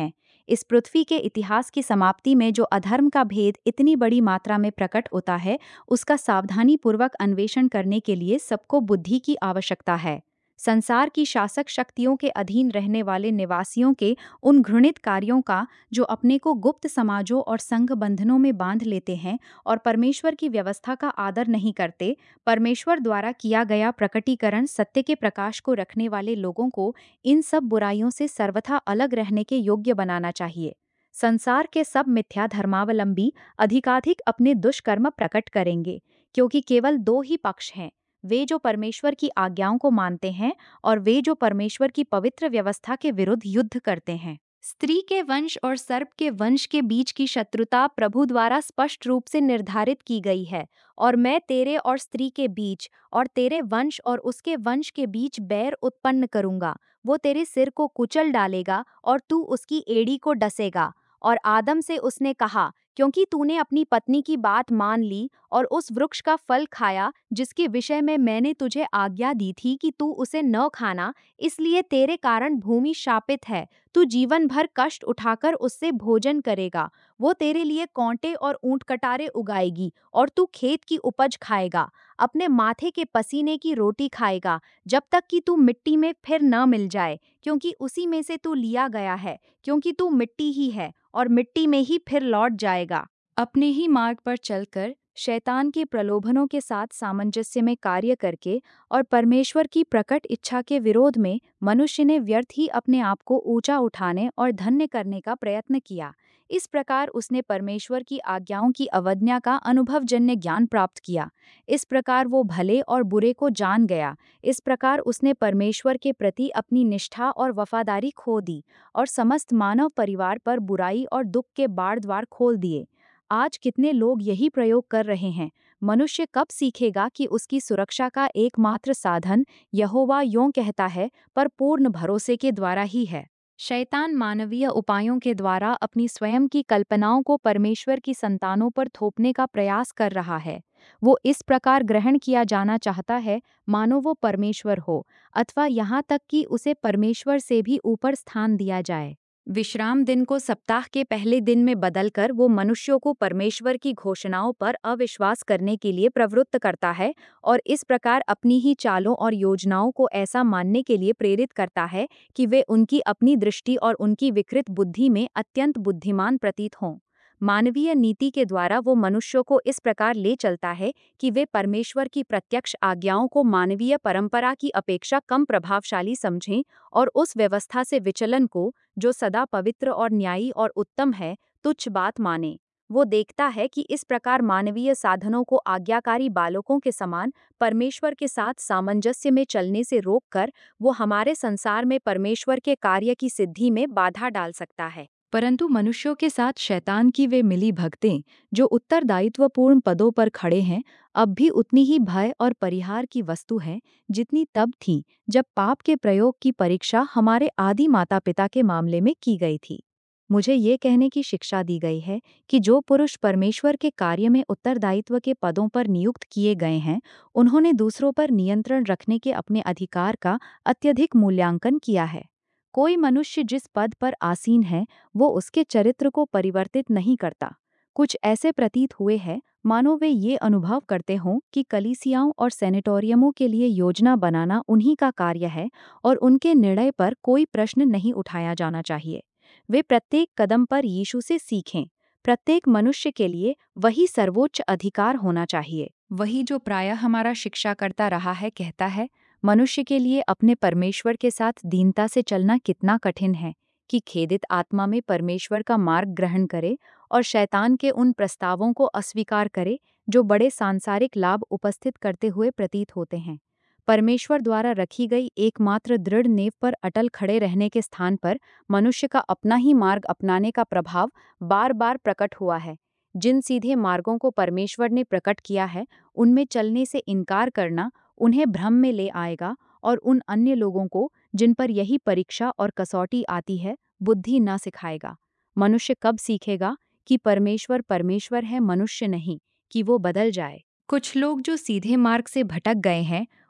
इस पृथ्वी के इतिहास की समाप्ति में जो अधर्म का भेद इतनी बड़ी मात्रा में प्रकट होता है, उसका सावधानीपूर्वक अन्वेषण करने के लिए सबको बुद्धि की आवश्यकता है। संसार की शासक शक्तियों के अधीन रहने वाले निवासियों के उन घृणित कार्यों का, जो अपने को गुप्त समाजों और संघ बंधनों में बांध लेते हैं और परमेश्वर की व्यवस्था का आदर नहीं करते, परमेश्वर द्वारा किया गया प्रकटीकरण सत्य के प्रकाश को रखने वाले लोगों को इन सब बुराइयों से सर्वथा अलग रहने के योग्य बनाना चाहिए। संसार के सब मिथ्या धर्मावलंबी अधिकाधिक अपने दुष्कर्म प्रकट करेंगे, क्योंकि केवल दो ही पक्ष हैं, वे जो परमेश्वर की आज्ञाओं को मानते हैं और वे जो परमेश्वर की पवित्र व्यवस्था के विरुद्ध युद्ध करते हैं। स्त्री के वंश और सर्प के वंश के बीच की शत्रुता प्रभु द्वारा स्पष्ट रूप से निर्धारित की गई है, और मैं तेरे और स्त्री के बीच और तेरे वंश और उसके वंश के बीच बैर उत्पन्न करूंगा। वो तेरे सिर को कुचल डालेगा और तू उसकी एड़ी को डसेगा। और आदम से उसने कहा, क्योंकि तूने अपनी पत्नी की बात मान ली और उस वृक्ष का फल खाया जिसके विषय में मैंने तुझे आज्ञा दी थी कि तू उसे न खाना, इसलिए तेरे कारण भूमि शापित है। तू जीवन भर कष्ट उठाकर उससे भोजन करेगा। वो तेरे लिए कौंटे और ऊंट कटारे उगाएगी और तू खेत की उपज खाएगा। अपने माथे के पसीने की रोटी खाएगा, जब तक कि तू मिट्टी में फिर न मिल जाए, क्योंकि उसी में से तू लिया गया है, क्योंकि तू मिट्टी ही है और मिट्टी में ही फिर लौट जाएगा। अपने ही मार्ग पर चलकर, शैतान के प्रलोभनों के साथ सामंजस्य में कार्य करके और परमेश्वर की प्रकट इच्छा के विरोध में, मनुष्य ने व्यर्थ ही अपने आप को ऊंचा उठाने और धन्य करने का प्रयत्न किया। इस प्रकार उसने परमेश्वर की आज्ञाओं की अवज्ञा का अनुभवजन्य ज्ञान प्राप्त किया। इस प्रकार वो भले और बुरे को जान गया। इस प्रकार उसने परमेश्वर के प्रति अपनी निष्ठा और वफादारी खो दी और समस्त मानव परिवार पर बुराई और दुख के बाढ़ द्वार खोल दिए। आज कितने लोग यही प्रयोग कर रहे हैं। मनुष्य कब सीखेगा कि उसकी सुरक्षा का एकमात्र साधन, यहोवा यों कहता है, पर पूर्ण भरोसे के द्वारा ही है। शैतान मानवीय उपायों के द्वारा अपनी स्वयं की कल्पनाओं को परमेश्वर की संतानों पर थोपने का प्रयास कर रहा है। वो इस प्रकार ग्रहण किया जाना चाहता है मानो वो परमेश्वर हो, अथवा यहाँ तक कि उसे परमेश्वर से भी ऊपर स्थान दिया जाए। विश्राम दिन को सप्ताह के पहले दिन में बदलकर वो मनुष्यों को परमेश्वर की घोषणाओं पर अविश्वास करने के लिए प्रवृत्त करता है और इस प्रकार अपनी ही चालों और योजनाओं को ऐसा मानने के लिए प्रेरित करता है कि वे उनकी अपनी दृष्टि और उनकी विकृत बुद्धि में अत्यंत बुद्धिमान प्रतीत हों। मानवीय नीति के द्वारा वो मनुष्यों को इस प्रकार ले चलता है कि वे परमेश्वर की प्रत्यक्ष आज्ञाओं को मानवीय परंपरा की अपेक्षा कम प्रभावशाली समझें और उस व्यवस्था से विचलन को, जो सदा पवित्र और न्यायी और उत्तम है, तुच्छ बात माने। वो देखता है कि इस प्रकार मानवीय साधनों को आज्ञाकारी बालकों के समान परमेश्वर के साथ सामंजस्य में चलने से रोककर वो हमारे संसार में परमेश्वर के कार्य की सिद्धि में बाधा डाल सकता है। परंतु मनुष्यों के साथ शैतान की वे मिली भगतें, जो उत्तरदायित्वपूर्ण पदों पर खड़े हैं, अब भी उतनी ही भय और परिहार की वस्तु है जितनी तब थी जब पाप के प्रयोग की परीक्षा हमारे आदि माता पिता के मामले में की गई थी। मुझे ये कहने की शिक्षा दी गई है कि जो पुरुष परमेश्वर के कार्य में उत्तरदायित्व के पदों पर नियुक्त किए गए हैं, उन्होंने दूसरों पर नियंत्रण रखने के अपने अधिकार का अत्यधिक मूल्यांकन किया है। कोई मनुष्य जिस पद पर आसीन है, वो उसके चरित्र को परिवर्तित नहीं करता। कुछ ऐसे प्रतीत हुए हैं मानो वे ये अनुभव करते हों कि कलीसियाओं और सेनेटोरियमों के लिए योजना बनाना उन्हीं का कार्य है और उनके निर्णय पर कोई प्रश्न नहीं उठाया जाना चाहिए। वे प्रत्येक कदम पर यीशु से सीखें। प्रत्येक मनुष्य के लिए वही सर्वोच्च अधिकार होना चाहिए। वही जो प्रायः हमारा शिक्षा करता रहा है कहता है, मनुष्य के लिए अपने परमेश्वर के साथ दीनता से चलना कितना कठिन है कि खेदित आत्मा में परमेश्वर का मार्ग ग्रहण करे और शैतान के उन प्रस्तावों को अस्वीकार करे जो बड़े सांसारिक लाभ उपस्थित करते हुए प्रतीत होते हैं। परमेश्वर द्वारा रखी गई एकमात्र दृढ़ नींव पर अटल खड़े रहने के स्थान पर मनुष्य का अपना ही मार्ग अपनाने का प्रभाव बार बार प्रकट हुआ है। जिन सीधे मार्गों को परमेश्वर ने प्रकट किया है, उनमें चलने से इनकार करना उन्हें भ्रम में ले आएगा और उन अन्य लोगों को, जिन पर यही परीक्षा और कसौटी आती है, बुद्धि न सिखाएगा। मनुष्य कब सीखेगा कि परमेश्वर परमेश्वर है, मनुष्य नहीं, कि वो बदल जाए। कुछ लोग जो सीधे मार्ग से भटक गए हैं,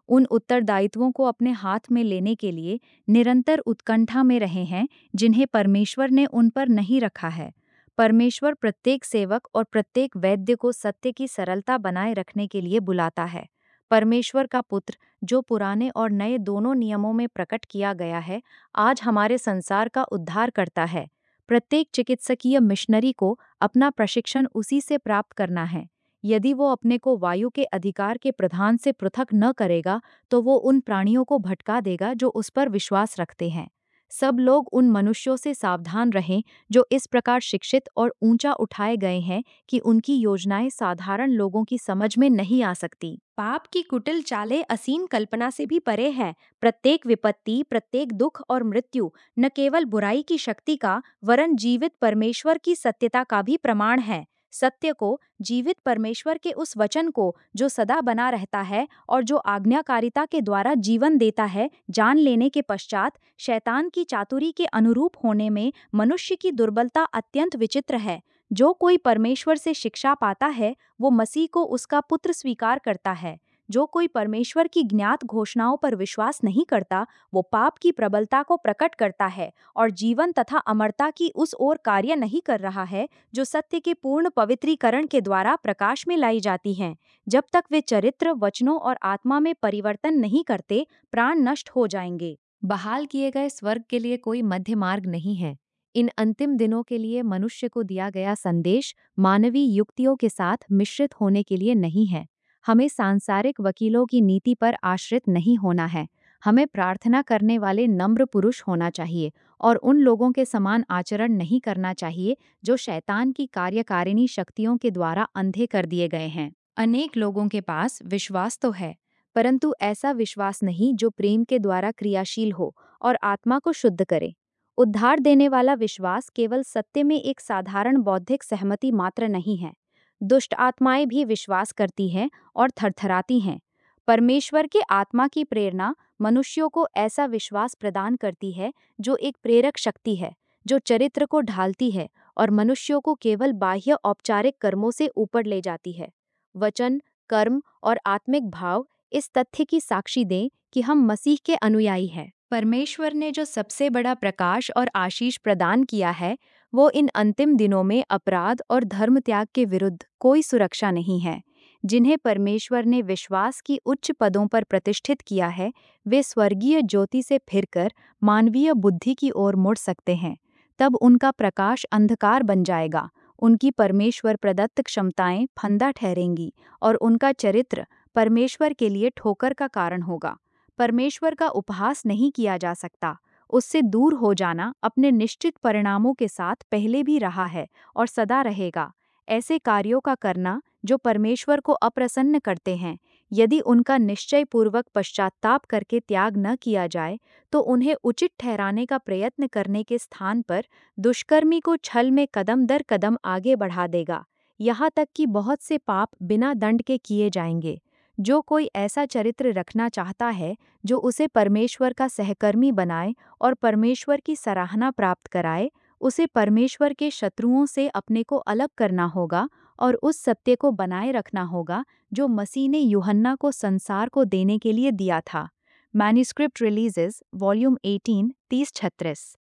उन उत्तरदायित्वों को अपने हाथ में लेने के लिए निरंतर उत्कंठा में रहे हैं जिन्हें परमेश्वर ने उन पर नहीं रखा है। परमेश्वर प्रत्येक सेवक और प्रत्येक वैद्य को सत्य की सरलता बनाए रखने के लिए बुलाता है। परमेश्वर का पुत्र, जो पुराने और नए दोनों नियमों में प्रकट किया गया है, आज हमारे संसार का उद्धार करता है। प्रत्येक चिकित्सकीय मिशनरी को अपना प्रशिक्षण उसी से प्राप्त करना है। यदि वो अपने को वायु के अधिकार के प्रधान से पृथक न करेगा, तो वो उन प्राणियों को भटका देगा जो उस पर विश्वास रखते हैं। सब लोग उन मनुष्यों से सावधान रहें जो इस प्रकार शिक्षित और ऊंचा उठाए गए हैं कि उनकी योजनाएं साधारण लोगों की समझ में नहीं आ सकती। पाप की कुटिल चालें असीम कल्पना से भी परे है। प्रत्येक विपत्ति, प्रत्येक दुख और मृत्यु न केवल बुराई की शक्ति का, वरन जीवित परमेश्वर की सत्यता का भी प्रमाण है। सत्य को, जीवित परमेश्वर के उस वचन को जो सदा बना रहता है और जो आज्ञाकारिता के द्वारा जीवन देता है, जान लेने के पश्चात शैतान की चातुरी के अनुरूप होने में मनुष्य की दुर्बलता अत्यंत विचित्र है। जो कोई परमेश्वर से शिक्षा पाता है, वो मसीह को उसका पुत्र स्वीकार करता है। जो कोई परमेश्वर की ज्ञात घोषणाओं पर विश्वास नहीं करता, वो पाप की प्रबलता को प्रकट करता है और जीवन तथा अमरता की उस ओर कार्य नहीं कर रहा है जो सत्य के पूर्ण पवित्रीकरण के द्वारा प्रकाश में लाई जाती हैं। जब तक वे चरित्र, वचनों और आत्मा में परिवर्तन नहीं करते, प्राण नष्ट हो जाएंगे। बहाल किए गए स्वर्ग के लिए कोई मध्य मार्ग नहीं है। इन अंतिम दिनों के लिए मनुष्य को दिया गया संदेश मानवीय युक्तियों के साथ मिश्रित होने के लिए नहीं है। हमें सांसारिक वकीलों की नीति पर आश्रित नहीं होना है। हमें प्रार्थना करने वाले नम्र पुरुष होना चाहिए और उन लोगों के समान आचरण नहीं करना चाहिए जो शैतान की कार्यकारिणी शक्तियों के द्वारा अंधे कर दिए गए हैं। अनेक लोगों के पास विश्वास तो है, परंतु ऐसा विश्वास नहीं जो प्रेम के द्वारा क्रियाशील हो और आत्मा को शुद्ध करे। उद्धार देने वाला विश्वास केवल सत्य में एक साधारण बौद्धिक सहमति मात्र नहीं है। दुष्ट आत्माएं भी विश्वास करती हैं और थरथराती हैं। परमेश्वर के आत्मा की प्रेरणा मनुष्यों को ऐसा विश्वास प्रदान करती है जो एक प्रेरक शक्ति है, जो चरित्र को ढालती है और मनुष्यों को केवल बाह्य औपचारिक कर्मों से ऊपर ले जाती है। वचन, कर्म और आत्मिक भाव इस तथ्य की साक्षी दें कि हम मसीह के अनुयायी हैं। परमेश्वर ने जो सबसे बड़ा प्रकाश और आशीष प्रदान किया है, वो इन अंतिम दिनों में अपराध और धर्म त्याग के विरुद्ध कोई सुरक्षा नहीं है। जिन्हें परमेश्वर ने विश्वास की उच्च पदों पर प्रतिष्ठित किया है, वे स्वर्गीय ज्योति से फिरकर मानवीय बुद्धि की ओर मुड़ सकते हैं। तब उनका प्रकाश अंधकार बन जाएगा, उनकी परमेश्वर प्रदत्त क्षमताएं फंदा ठहरेंगी और उनका चरित्र परमेश्वर के लिए ठोकर का कारण होगा। परमेश्वर का उपहास नहीं किया जा सकता। उससे दूर हो जाना अपने निश्चित परिणामों के साथ पहले भी रहा है और सदा रहेगा। ऐसे कार्यों का करना जो परमेश्वर को अप्रसन्न करते हैं, यदि उनका निश्चय पूर्वक पश्चाताप करके त्याग न किया जाए, तो उन्हें उचित ठहराने का प्रयत्न करने के स्थान पर दुष्कर्मी को छल में कदम दर कदम आगे बढ़ा देगा, यहाँ तक कि बहुत से पाप बिना दंड के किए जाएंगे। जो कोई ऐसा चरित्र रखना चाहता है जो उसे परमेश्वर का सहकर्मी बनाए और परमेश्वर की सराहना प्राप्त कराए, उसे परमेश्वर के शत्रुओं से अपने को अलग करना होगा और उस सत्य को बनाए रखना होगा जो मसीह ने यूहन्ना को संसार को देने के लिए दिया था। मैन्युस्क्रिप्ट रिलीजेस, वॉल्यूम अठारह, तीस छत्तीस।